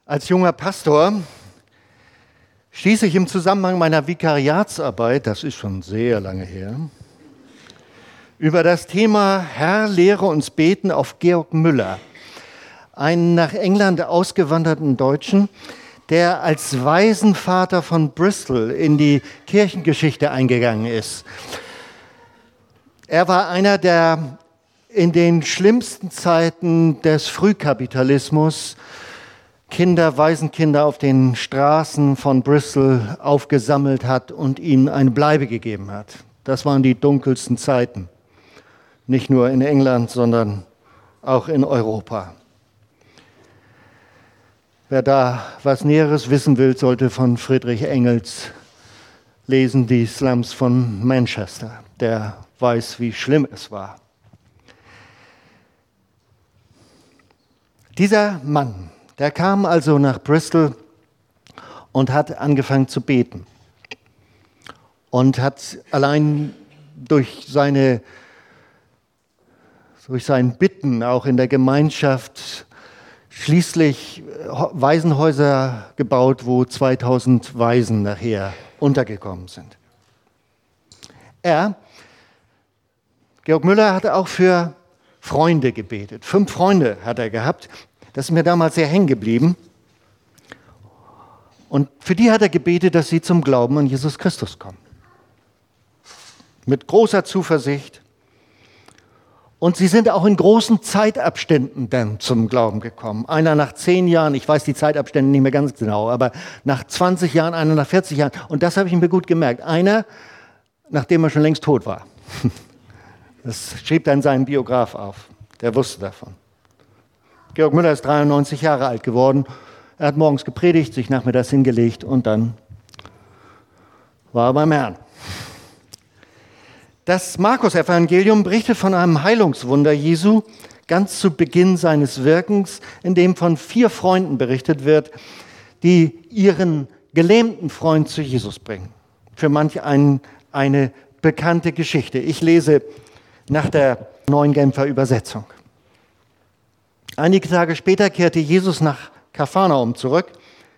Als junger Pastor stieß ich im Zusammenhang meiner Vikariatsarbeit, das ist schon sehr lange her, über das Thema Herr, lehre uns beten auf Georg Müller, einen nach England ausgewanderten Deutschen, der als Waisenvater von Bristol in die Kirchengeschichte eingegangen ist. Er war einer, der in den schlimmsten Zeiten des Frühkapitalismus Waisenkinder auf den Straßen von Bristol aufgesammelt hat und ihnen eine Bleibe gegeben hat. Das waren die dunkelsten Zeiten. Nicht nur in England, sondern auch in Europa. Wer da was Näheres wissen will, sollte von Friedrich Engels lesen, die Slums von Manchester. Der weiß, wie schlimm es war. Dieser Mann, der kam also nach Bristol und hat angefangen zu beten. Und hat allein durch sein Bitten auch in der Gemeinschaft schließlich Waisenhäuser gebaut, wo 2000 Waisen nachher untergekommen sind. Georg Müller, hat auch für Freunde gebetet. 5 Freunde hat er gehabt. Das ist mir damals sehr hängen geblieben. Und für die hat er gebetet, dass sie zum Glauben an Jesus Christus kommen. Mit großer Zuversicht. Und sie sind auch in großen Zeitabständen dann zum Glauben gekommen. Einer nach 10 Jahren, ich weiß die Zeitabstände nicht mehr ganz genau, aber nach 20 Jahren, einer nach 40 Jahren. Und das habe ich mir gut gemerkt. Einer, nachdem er schon längst tot war. Das schrieb dann sein Biograf auf. Der wusste davon. Georg Müller ist 93 Jahre alt geworden. Er hat morgens gepredigt, sich nachmittags hingelegt und dann war er beim Herrn. Das Markus-Evangelium berichtet von einem Heilungswunder Jesu ganz zu Beginn seines Wirkens, in dem von 4 Freunden berichtet wird, die ihren gelähmten Freund zu Jesus bringen. Für manch einen eine bekannte Geschichte. Ich lese nach der Neuen Genfer Übersetzung. Einige Tage später kehrte Jesus nach Kapharnaum zurück.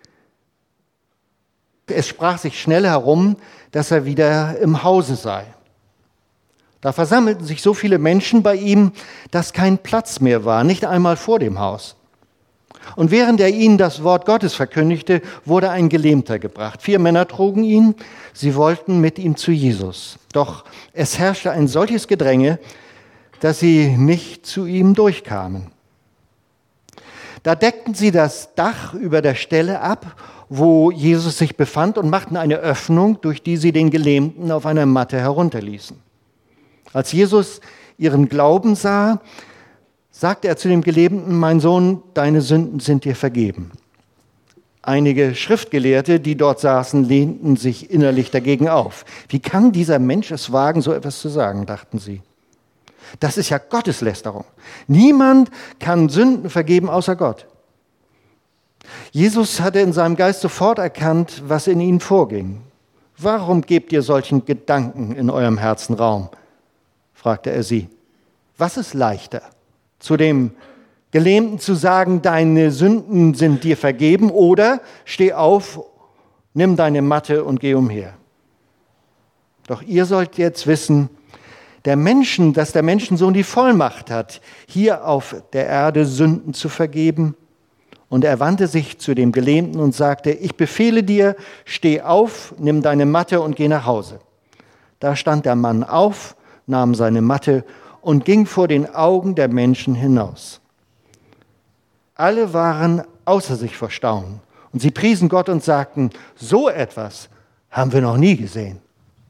Es sprach sich schnell herum, dass er wieder im Hause sei. Da versammelten sich so viele Menschen bei ihm, dass kein Platz mehr war, nicht einmal vor dem Haus. Und während er ihnen das Wort Gottes verkündigte, wurde ein Gelähmter gebracht. 4 Männer trugen ihn, sie wollten mit ihm zu Jesus. Doch es herrschte ein solches Gedränge, dass sie nicht zu ihm durchkamen. Da deckten sie das Dach über der Stelle ab, wo Jesus sich befand, und machten eine Öffnung, durch die sie den Gelähmten auf einer Matte herunterließen. Als Jesus ihren Glauben sah, sagte er zu dem Gelähmten: Mein Sohn, deine Sünden sind dir vergeben. Einige Schriftgelehrte, die dort saßen, lehnten sich innerlich dagegen auf. Wie kann dieser Mensch es wagen, so etwas zu sagen, dachten sie. Das ist ja Gotteslästerung. Niemand kann Sünden vergeben außer Gott. Jesus hatte in seinem Geist sofort erkannt, was in ihnen vorging. Warum gebt ihr solchen Gedanken in eurem Herzen Raum? Fragte er sie. Was ist leichter, zu dem Gelähmten zu sagen, deine Sünden sind dir vergeben, oder steh auf, nimm deine Matte und geh umher? Doch ihr sollt jetzt wissen, dass der Menschensohn die Vollmacht hat, hier auf der Erde Sünden zu vergeben. Und er wandte sich zu dem Gelähmten und sagte: Ich befehle dir, steh auf, nimm deine Matte und geh nach Hause. Da stand der Mann auf, nahm seine Matte und ging vor den Augen der Menschen hinaus. Alle waren außer sich vor Staunen und sie priesen Gott und sagten: So etwas haben wir noch nie gesehen.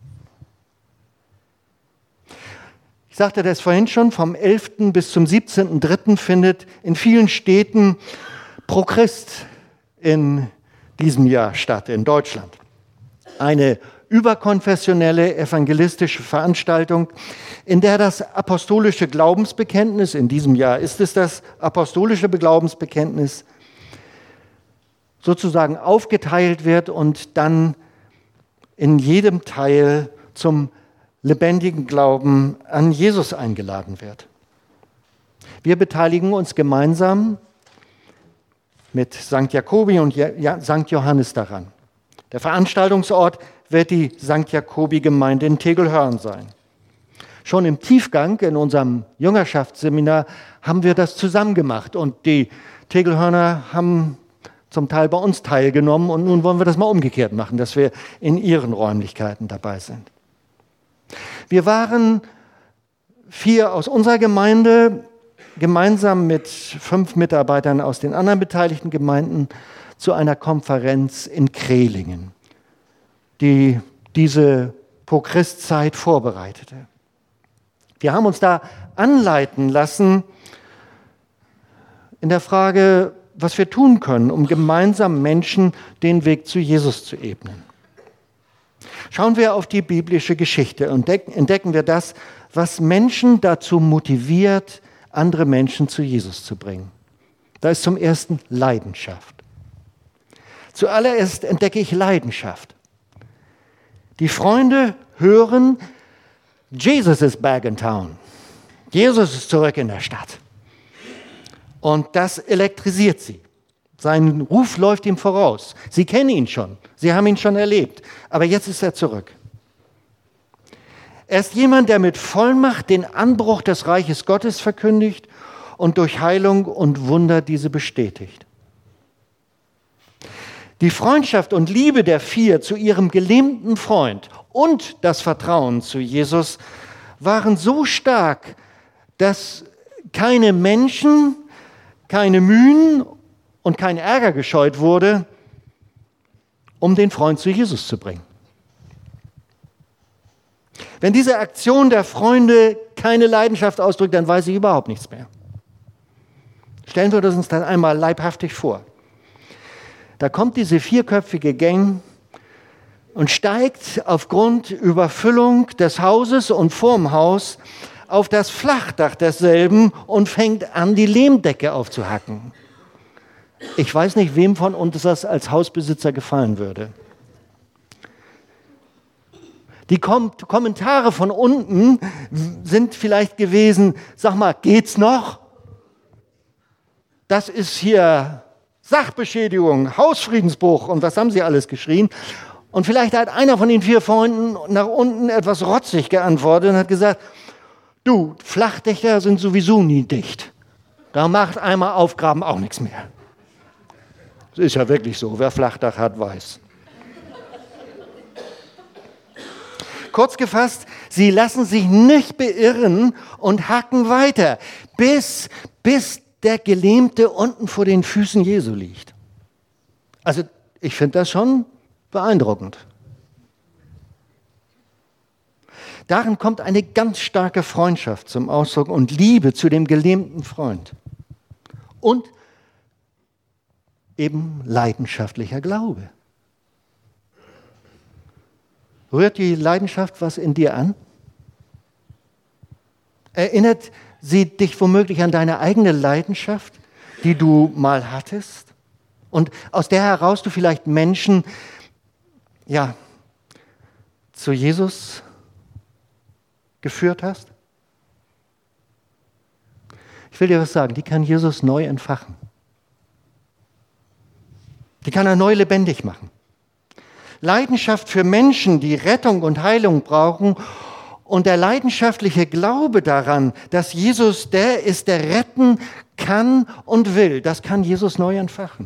Ich sagte das vorhin schon, vom 11. bis zum 17.3. findet in vielen Städten Pro Christ in diesem Jahr statt, in Deutschland. Eine überkonfessionelle evangelistische Veranstaltung, in der das apostolische Glaubensbekenntnis, in diesem Jahr ist es das apostolische Glaubensbekenntnis, sozusagen aufgeteilt wird und dann in jedem Teil zum lebendigen Glauben an Jesus eingeladen wird. Wir beteiligen uns gemeinsam mit St. Jakobi und St. Johannes daran. Der Veranstaltungsort wird die St. Jakobi-Gemeinde in Tegelhörn sein. Schon im Tiefgang in unserem Jüngerschaftsseminar haben wir das zusammen gemacht und die Tegelhörner haben zum Teil bei uns teilgenommen und nun wollen wir das mal umgekehrt machen, dass wir in ihren Räumlichkeiten dabei sind. Wir waren 4 aus unserer Gemeinde, gemeinsam mit 5 Mitarbeitern aus den anderen beteiligten Gemeinden zu einer Konferenz in Krehlingen, die diese Pro-Christ-Zeit vorbereitete. Wir haben uns da anleiten lassen in der Frage, was wir tun können, um gemeinsam Menschen den Weg zu Jesus zu ebnen. Schauen wir auf die biblische Geschichte und entdecken wir das, was Menschen dazu motiviert, andere Menschen zu Jesus zu bringen. Da ist zum ersten Leidenschaft. Zuallererst entdecke ich Leidenschaft. Die Freunde hören, Jesus is back in town. Jesus ist zurück in der Stadt. Und das elektrisiert sie. Sein Ruf läuft ihm voraus. Sie kennen ihn schon. Sie haben ihn schon erlebt. Aber jetzt ist er zurück. Er ist jemand, der mit Vollmacht den Anbruch des Reiches Gottes verkündigt und durch Heilung und Wunder diese bestätigt. Die Freundschaft und Liebe der 4 zu ihrem gelähmten Freund und das Vertrauen zu Jesus waren so stark, dass keine Menschen, keine Mühen und kein Ärger gescheut wurde, um den Freund zu Jesus zu bringen. Wenn diese Aktion der Freunde keine Leidenschaft ausdrückt, dann weiß ich überhaupt nichts mehr. Stellen wir uns das einmal leibhaftig vor. Da kommt diese 4-köpfige Gang und steigt aufgrund Überfüllung des Hauses und vorm Haus auf das Flachdach desselben und fängt an, die Lehmdecke aufzuhacken. Ich weiß nicht, wem von uns das als Hausbesitzer gefallen würde. Die Kommentare von unten sind vielleicht gewesen, sag mal, geht's noch? Das ist hier Sachbeschädigung, Hausfriedensbruch und was haben sie alles geschrien? Und vielleicht hat einer von den 4 Freunden nach unten etwas rotzig geantwortet und hat gesagt, du, Flachdächer sind sowieso nie dicht. Da macht einmal Aufgraben auch nichts mehr. Das ist ja wirklich so, wer Flachdach hat, weiß. Kurz gefasst, sie lassen sich nicht beirren und hacken weiter, bis der Gelähmte unten vor den Füßen Jesu liegt. Also ich finde das schon beeindruckend. Darin kommt eine ganz starke Freundschaft zum Ausdruck und Liebe zu dem gelähmten Freund. Und eben leidenschaftlicher Glaube. Rührt die Leidenschaft was in dir an? Erinnert sie dich womöglich an deine eigene Leidenschaft, die du mal hattest? Und aus der heraus du vielleicht Menschen, zu Jesus geführt hast? Ich will dir was sagen, die kann Jesus neu entfachen. Die kann er neu lebendig machen. Leidenschaft für Menschen, die Rettung und Heilung brauchen und der leidenschaftliche Glaube daran, dass Jesus der ist, der retten kann und will, das kann Jesus neu entfachen.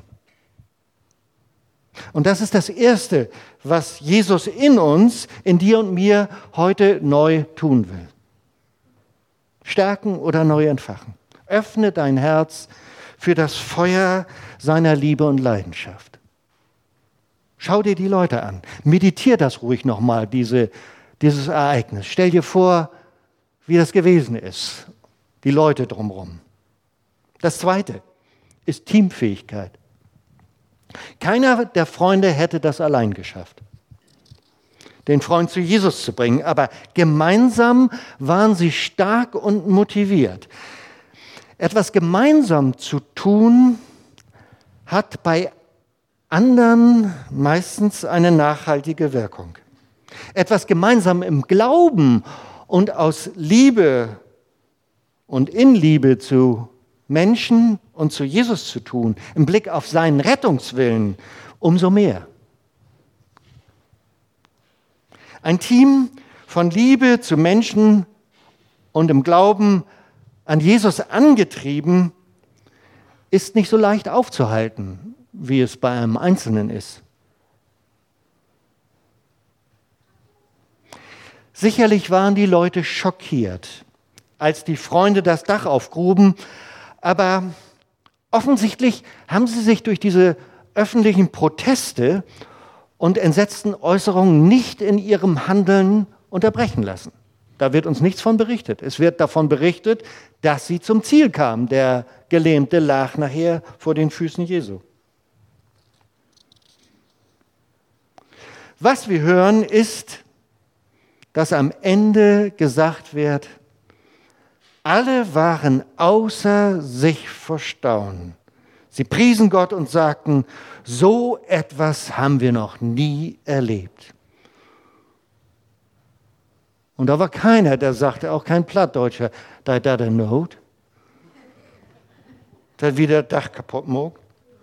Und das ist das Erste, was Jesus in uns, in dir und mir heute neu tun will. Stärken oder neu entfachen. Öffne dein Herz für das Feuer seiner Liebe und Leidenschaft. Schau dir die Leute an. Meditier das ruhig nochmal, dieses Ereignis. Stell dir vor, wie das gewesen ist. Die Leute drumherum. Das Zweite ist Teamfähigkeit. Keiner der Freunde hätte das allein geschafft, den Freund zu Jesus zu bringen. Aber gemeinsam waren sie stark und motiviert. Etwas gemeinsam zu tun, hat bei anderen meistens eine nachhaltige Wirkung. Etwas gemeinsam im Glauben und aus Liebe und in Liebe zu Menschen, und zu Jesus zu tun, im Blick auf seinen Rettungswillen, umso mehr. Ein Team von Liebe zu Menschen und im Glauben an Jesus angetrieben, ist nicht so leicht aufzuhalten, wie es bei einem Einzelnen ist. Sicherlich waren die Leute schockiert, als die Freunde das Dach aufgruben, aber offensichtlich haben sie sich durch diese öffentlichen Proteste und entsetzten Äußerungen nicht in ihrem Handeln unterbrechen lassen. Da wird uns nichts von berichtet. Es wird davon berichtet, dass sie zum Ziel kamen. Der Gelähmte lag nachher vor den Füßen Jesu. Was wir hören, ist, dass am Ende gesagt wird, alle waren außer sich vor Staunen. Sie priesen Gott und sagten, so etwas haben wir noch nie erlebt. Und da war keiner, der sagte, auch kein Plattdeutscher, da der Not, der wieder das Dach kaputt mag.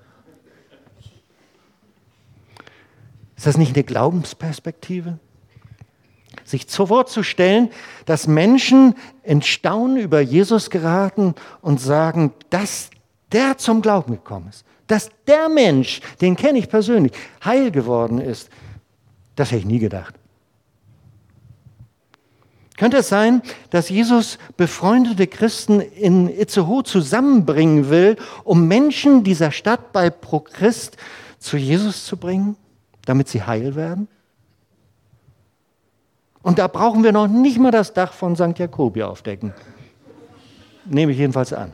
Ist das nicht eine Glaubensperspektive? Sich vorzustellen, dass Menschen in Staunen über Jesus geraten und sagen, dass der zum Glauben gekommen ist, dass der Mensch, den kenne ich persönlich, heil geworden ist, das hätte ich nie gedacht. Könnte es sein, dass Jesus befreundete Christen in Itzehoe zusammenbringen will, um Menschen dieser Stadt bei Pro Christ zu Jesus zu bringen, damit sie heil werden? Und da brauchen wir noch nicht mal das Dach von St. Jakobi aufdecken. Nehme ich jedenfalls an.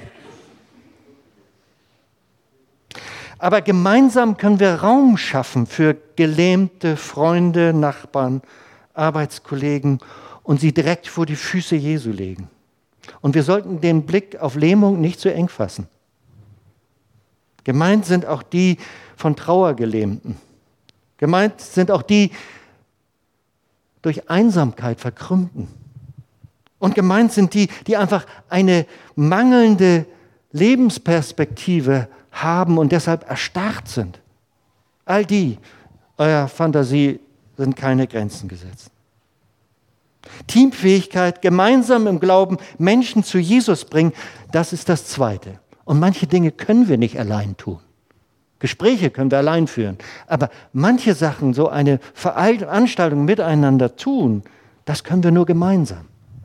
Aber gemeinsam können wir Raum schaffen für gelähmte Freunde, Nachbarn, Arbeitskollegen und sie direkt vor die Füße Jesu legen. Und wir sollten den Blick auf Lähmung nicht zu eng fassen. Gemeint sind auch die von Trauergelähmten. Gemeint sind auch die durch Einsamkeit verkrümmten. Und gemeint sind die, die einfach eine mangelnde Lebensperspektive haben und deshalb erstarrt sind. All die, eurer Fantasie sind keine Grenzen gesetzt. Teamfähigkeit, gemeinsam im Glauben Menschen zu Jesus bringen, das ist das Zweite. Und manche Dinge können wir nicht allein tun. Gespräche können wir allein führen. Aber manche Sachen, so eine Veranstaltung miteinander tun, das können wir nur gemeinsam.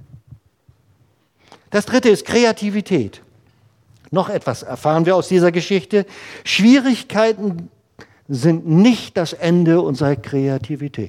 Das Dritte ist Kreativität. Noch etwas erfahren wir aus dieser Geschichte. Schwierigkeiten sind nicht das Ende unserer Kreativität.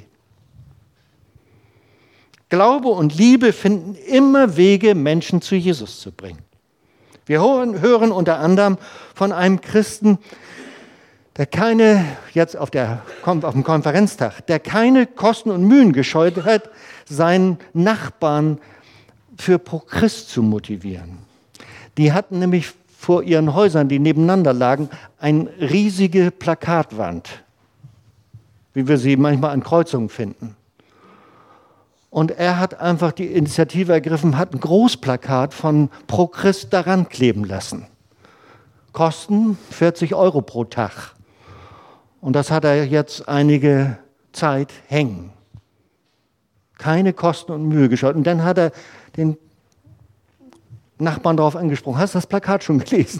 Glaube und Liebe finden immer Wege, Menschen zu Jesus zu bringen. Wir hören unter anderem von einem Christen, der jetzt auf dem Konferenztag, der keine Kosten und Mühen gescheut hat, seinen Nachbarn für Pro Christ zu motivieren. Die hatten nämlich vor ihren Häusern, die nebeneinander lagen, eine riesige Plakatwand, wie wir sie manchmal an Kreuzungen finden. Und er hat einfach die Initiative ergriffen, hat ein Großplakat von Pro Christ daran kleben lassen. Kosten 40 € pro Tag. Und das hat er jetzt einige Zeit hängen. Keine Kosten und Mühe gescheut. Und dann hat er den Nachbarn darauf angesprochen. Hast du das Plakat schon gelesen?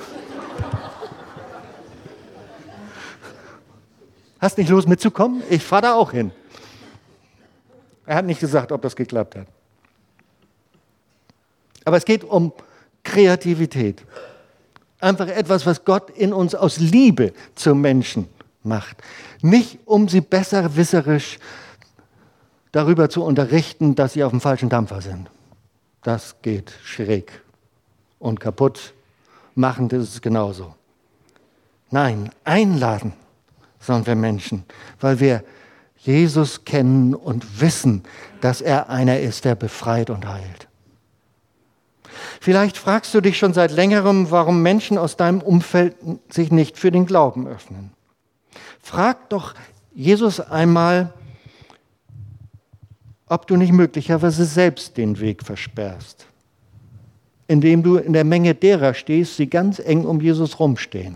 Hast nicht Lust mitzukommen? Ich fahre da auch hin. Er hat nicht gesagt, ob das geklappt hat. Aber es geht um Kreativität. Einfach etwas, was Gott in uns aus Liebe zum Menschen macht. Nicht, um sie besserwisserisch darüber zu unterrichten, dass sie auf dem falschen Dampfer sind. Das geht schräg und kaputt. Machend ist es genauso. Nein, einladen sollen wir Menschen, weil wir Jesus kennen und wissen, dass er einer ist, der befreit und heilt. Vielleicht fragst du dich schon seit längerem, warum Menschen aus deinem Umfeld sich nicht für den Glauben öffnen. Frag doch Jesus einmal, ob du nicht möglicherweise selbst den Weg versperrst. indem du in der Menge derer stehst, die ganz eng um Jesus rumstehen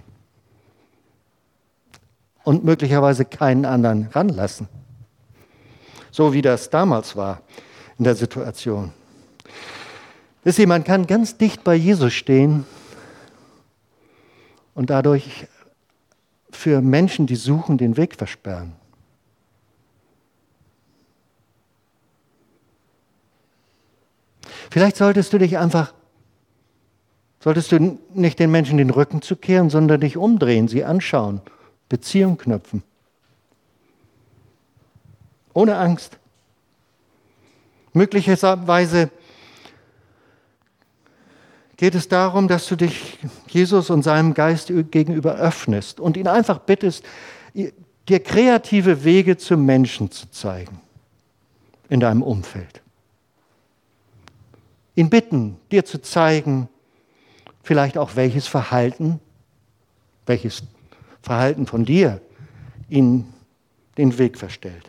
und möglicherweise keinen anderen ranlassen. So wie das damals war in der Situation. Wisst ihr, man kann ganz dicht bei Jesus stehen und dadurch für Menschen, die suchen, den Weg versperren. Vielleicht solltest du nicht den Menschen den Rücken zukehren, sondern dich umdrehen, sie anschauen, Beziehung knüpfen. Ohne Angst. Möglicherweise geht es darum, dass du dich Jesus und seinem Geist gegenüber öffnest und ihn einfach bittest, dir kreative Wege zum Menschen zu zeigen in deinem Umfeld. Ihn bitten, dir zu zeigen, vielleicht auch welches Verhalten von dir ihn den Weg verstellt.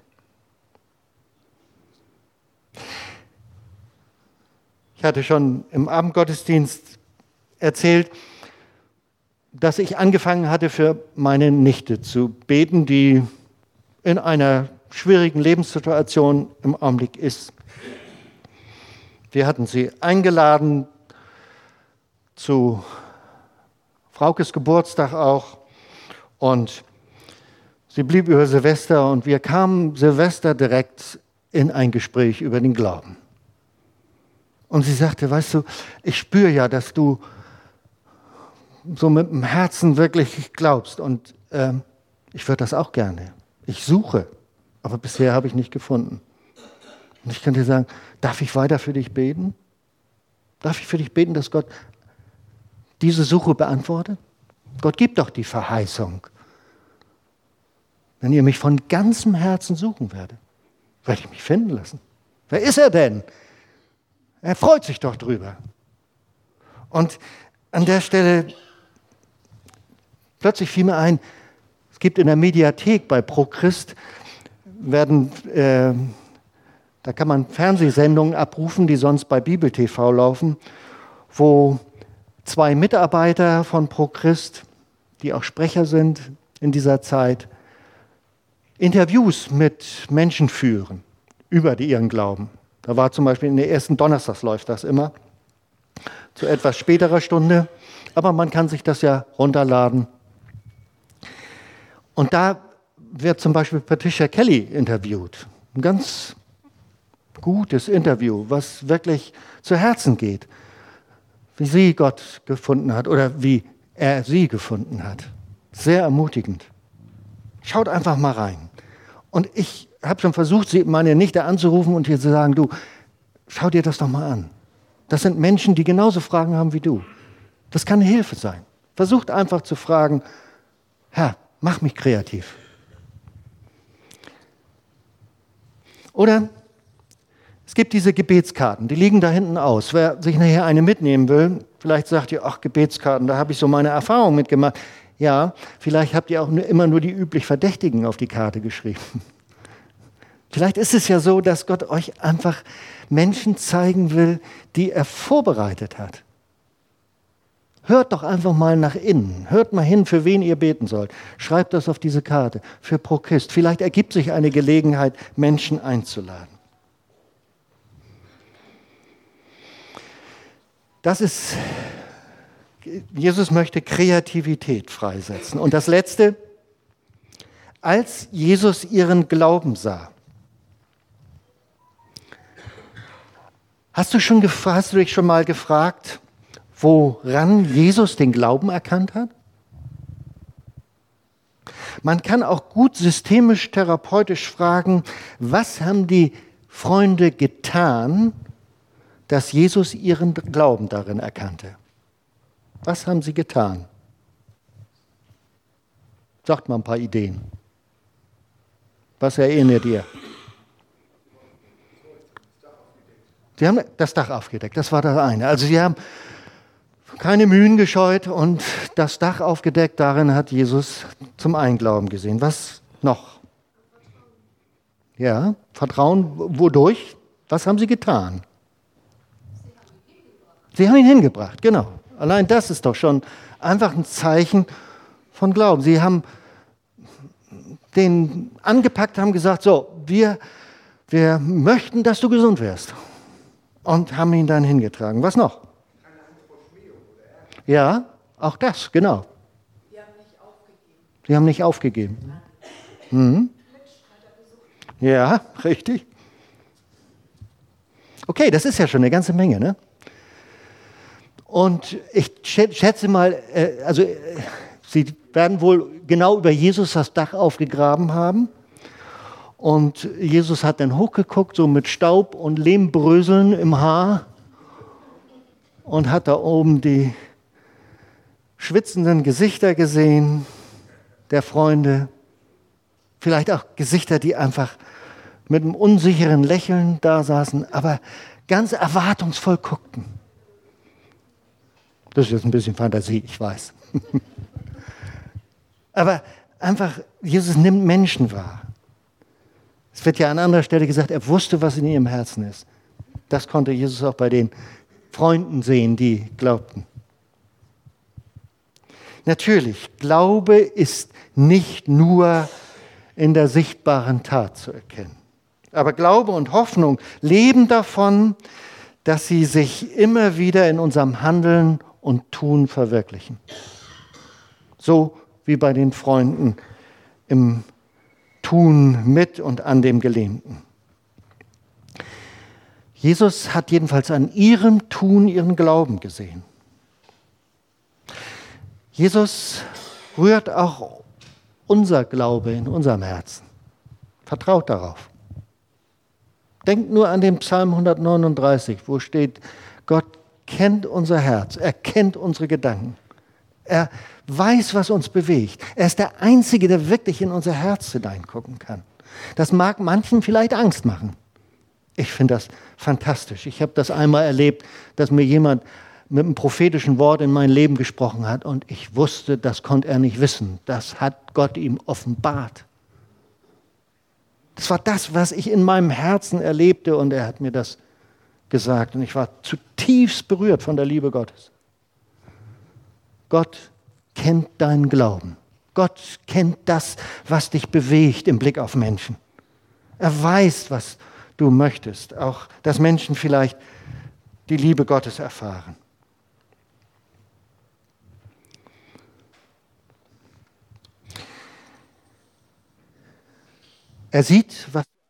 Ich hatte schon im Abendgottesdienst erzählt, dass ich angefangen hatte, für meine Nichte zu beten, die in einer schwierigen Lebenssituation im Augenblick ist. Wir hatten sie eingeladen zu Fraukes Geburtstag auch und sie blieb über Silvester und wir kamen Silvester direkt in ein Gespräch über den Glauben. Und sie sagte, weißt du, ich spüre ja, dass du so mit dem Herzen wirklich glaubst und ich würde das auch gerne. Ich suche, aber bisher habe ich nicht gefunden. Und ich kann dir sagen, darf ich weiter für dich beten? Darf ich für dich beten, dass Gott diese Suche beantwortet? Gott gibt doch die Verheißung. Wenn ihr mich von ganzem Herzen suchen werdet, werde ich mich finden lassen. Wer ist er denn? Er freut sich doch drüber. Und an der Stelle plötzlich fiel mir ein, es gibt in der Mediathek bei ProChrist, da kann man Fernsehsendungen abrufen, die sonst bei Bibel TV laufen, wo 2 Mitarbeiter von ProChrist, die auch Sprecher sind in dieser Zeit, Interviews mit Menschen führen über ihren Glauben. Da war zum Beispiel in der ersten Donnerstags läuft das immer, zu etwas späterer Stunde, aber man kann sich das ja runterladen. Und da wird zum Beispiel Patricia Kelly interviewt. Ein ganz gutes Interview, was wirklich zu Herzen geht, wie sie Gott gefunden hat oder wie er sie gefunden hat. Sehr ermutigend. Schaut einfach mal rein. Und ich habe schon versucht, meine Nichte anzurufen und ihr zu sagen, du, schau dir das doch mal an. Das sind Menschen, die genauso Fragen haben wie du. Das kann eine Hilfe sein. Versucht einfach zu fragen, Herr, mach mich kreativ. Oder es gibt diese Gebetskarten, die liegen da hinten aus. Wer sich nachher eine mitnehmen will, vielleicht sagt ihr, ach, Gebetskarten, da habe ich so meine Erfahrung mitgemacht. Ja, vielleicht habt ihr auch immer nur die üblich Verdächtigen auf die Karte geschrieben. Vielleicht ist es ja so, dass Gott euch einfach Menschen zeigen will, die er vorbereitet hat. Hört doch einfach mal nach innen. Hört mal hin, für wen ihr beten sollt. Schreibt das auf diese Karte für ProChrist. Vielleicht ergibt sich eine Gelegenheit, Menschen einzuladen. Jesus möchte Kreativität freisetzen. Und das Letzte, als Jesus ihren Glauben sah. Hast du dich schon mal gefragt, woran Jesus den Glauben erkannt hat? Man kann auch gut systemisch, therapeutisch fragen, was haben die Freunde getan, dass Jesus ihren Glauben darin erkannte? Was haben sie getan? Sagt mal ein paar Ideen. Was erinnert ihr? Sie haben das Dach aufgedeckt, das war das eine. Also sie haben keine Mühen gescheut und das Dach aufgedeckt, darin hat Jesus zum Einglauben gesehen. Was noch? Ja, Vertrauen, wodurch? Was haben sie getan? Sie haben ihn hingebracht, genau. Allein das ist doch schon einfach ein Zeichen von Glauben. Sie haben den angepackt, haben gesagt, so, wir möchten, dass du gesund wirst. Und haben ihn dann hingetragen. Was noch? Ja, auch das, genau. Sie haben nicht aufgegeben. Mhm. Ja, richtig. Okay, das ist ja schon eine ganze Menge, ne? Und ich schätze mal, Sie werden wohl genau über Jesus das Dach aufgegraben haben. Und Jesus hat dann hochgeguckt, so mit Staub und Lehmbröseln im Haar. Und hat da oben die schwitzenden Gesichter gesehen der Freunde. Vielleicht auch Gesichter, die einfach mit einem unsicheren Lächeln da saßen, aber ganz erwartungsvoll guckten. Das ist jetzt ein bisschen Fantasie, ich weiß. Aber einfach, Jesus nimmt Menschen wahr. Es wird ja an anderer Stelle gesagt, er wusste, was in ihrem Herzen ist. Das konnte Jesus auch bei den Freunden sehen, die glaubten. Natürlich, Glaube ist nicht nur in der sichtbaren Tat zu erkennen. Aber Glaube und Hoffnung leben davon, dass sie sich immer wieder in unserem Handeln und Tun verwirklichen. So wie bei den Freunden im Tun mit und an dem Gelähmten. Jesus hat jedenfalls an ihrem Tun ihren Glauben gesehen. Jesus rührt auch unser Glaube in unserem Herzen. Vertraut darauf. Denkt nur an den Psalm 139, wo steht, Gott kennt unser Herz, er kennt unsere Gedanken. Er weiß, was uns bewegt. Er ist der Einzige, der wirklich in unser Herz hineingucken kann. Das mag manchen vielleicht Angst machen. Ich finde das fantastisch. Ich habe das einmal erlebt, dass mir jemand mit einem prophetischen Wort in mein Leben gesprochen hat und ich wusste, das konnte er nicht wissen. Das hat Gott ihm offenbart. Das war das, was ich in meinem Herzen erlebte und er hat mir das gesagt und ich war zutiefst berührt von der Liebe Gottes. Gott kennt deinen Glauben. Gott kennt das, was dich bewegt im Blick auf Menschen. Er weiß, was du möchtest, auch dass Menschen vielleicht die Liebe Gottes erfahren. Er sieht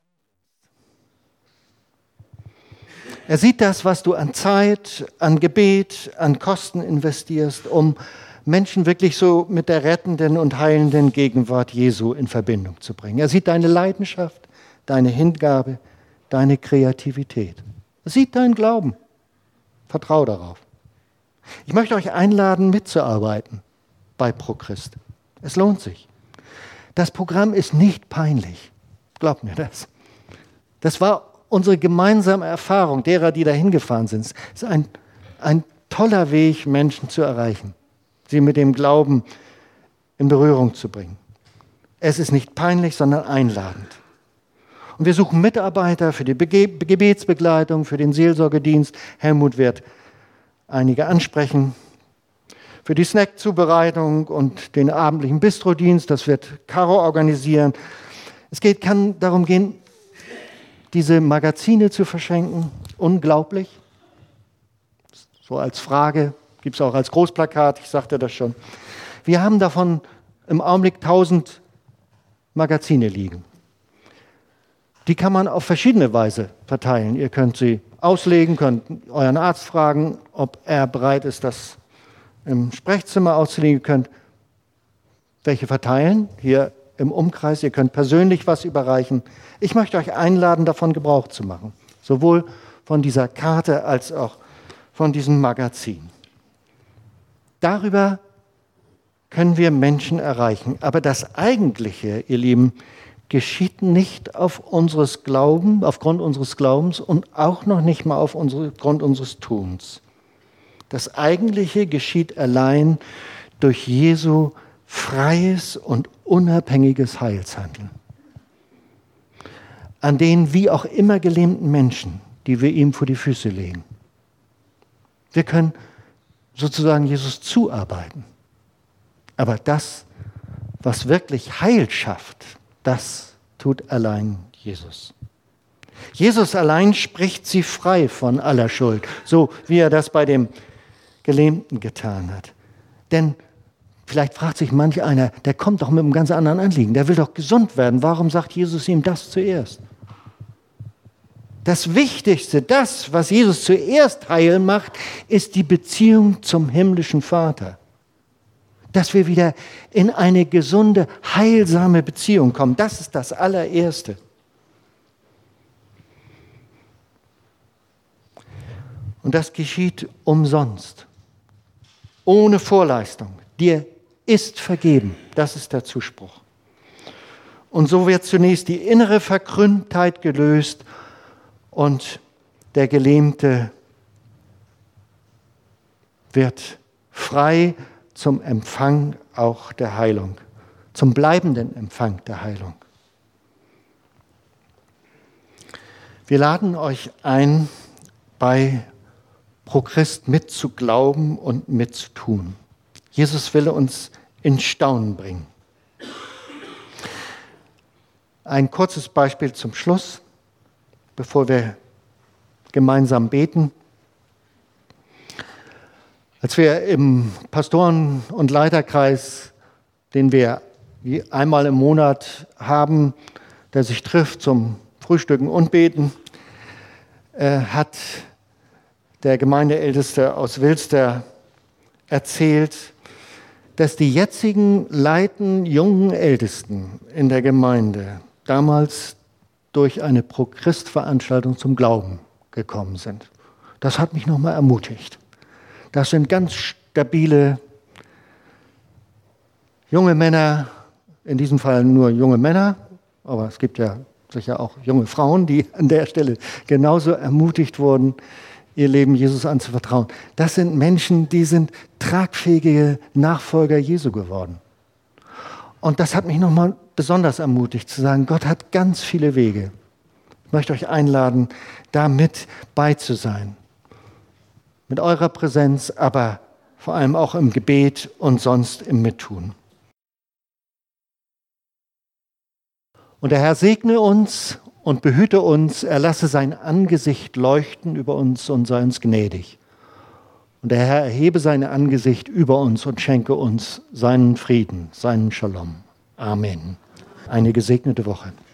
das, was du an Zeit, an Gebet, an Kosten investierst, um Menschen wirklich so mit der rettenden und heilenden Gegenwart Jesu in Verbindung zu bringen. Er sieht deine Leidenschaft, deine Hingabe, deine Kreativität. Er sieht deinen Glauben. Vertrau darauf. Ich möchte euch einladen, mitzuarbeiten bei ProChrist. Es lohnt sich. Das Programm ist nicht peinlich. Glaubt mir das. Das war unsere gemeinsame Erfahrung derer, die da hingefahren sind. Es ist ein toller Weg, Menschen zu erreichen, sie mit dem Glauben in Berührung zu bringen. Es ist nicht peinlich, sondern einladend. Und wir suchen Mitarbeiter für die Gebetsbegleitung, für den Seelsorgedienst. Helmut wird einige ansprechen. Für die Snackzubereitung und den abendlichen Bistrodienst, das wird Caro organisieren. Kann darum gehen, diese Magazine zu verschenken. Unglaublich. So als Frage, gibt es auch als Großplakat, ich sagte das schon. Wir haben davon im Augenblick 1000 Magazine liegen. Die kann man auf verschiedene Weise verteilen. Ihr könnt sie auslegen, könnt euren Arzt fragen, ob er bereit ist, das im Sprechzimmer auszulegen. Ihr könnt welche verteilen, hier im Umkreis. Ihr könnt persönlich was überreichen. Ich möchte euch einladen, davon Gebrauch zu machen. Sowohl von dieser Karte als auch von diesem Magazin. Darüber können wir Menschen erreichen. Aber das Eigentliche, ihr Lieben, geschieht nicht aufgrund unseres Glaubens und auch noch nicht mal aufgrund unseres Tuns. Das Eigentliche geschieht allein durch Jesu freies und unabhängiges Heilshandeln. An den wie auch immer gelähmten Menschen, die wir ihm vor die Füße legen. Wir können sozusagen Jesus zuarbeiten. Aber das, was wirklich Heil schafft, das tut allein Jesus. Jesus allein spricht sie frei von aller Schuld, so wie er das bei dem Gelähmten getan hat. Denn vielleicht fragt sich manch einer, der kommt doch mit einem ganz anderen Anliegen, der will doch gesund werden. Warum sagt Jesus ihm das zuerst? Das Wichtigste, das, was Jesus zuerst heil macht, ist die Beziehung zum himmlischen Vater. Dass wir wieder in eine gesunde, heilsame Beziehung kommen. Das ist das Allererste. Und das geschieht umsonst, ohne Vorleistung. Dir ist vergeben. Das ist der Zuspruch. Und so wird zunächst die innere Verkrümmtheit gelöst und der Gelähmte wird frei zum Empfang auch der Heilung, zum bleibenden Empfang der Heilung. Wir laden euch ein, bei ProChrist mitzuglauben und mitzutun. Jesus will uns in Staunen bringen. Ein kurzes Beispiel zum Schluss, bevor wir gemeinsam beten. Als wir im Pastoren- und Leiterkreis, den wir einmal im Monat haben, der sich trifft zum Frühstücken und Beten, hat der Gemeindeälteste aus Wilster erzählt, dass die jetzigen jungen Ältesten in der Gemeinde damals durch eine Pro-Christ-Veranstaltung zum Glauben gekommen sind. Das hat mich nochmal ermutigt. Das sind ganz stabile junge Männer, in diesem Fall nur junge Männer, aber es gibt ja sicher auch junge Frauen, die an der Stelle genauso ermutigt wurden, ihr Leben Jesus anzuvertrauen. Das sind Menschen, die sind tragfähige Nachfolger Jesu geworden. Und das hat mich nochmal besonders ermutigt, zu sagen, Gott hat ganz viele Wege. Ich möchte euch einladen, da mit bei zu sein. Mit eurer Präsenz, aber vor allem auch im Gebet und sonst im Mittun. Und der Herr segne uns und behüte uns, er lasse sein Angesicht leuchten über uns und sei uns gnädig. Und der Herr erhebe sein Angesicht über uns und schenke uns seinen Frieden, seinen Shalom. Amen. Eine gesegnete Woche.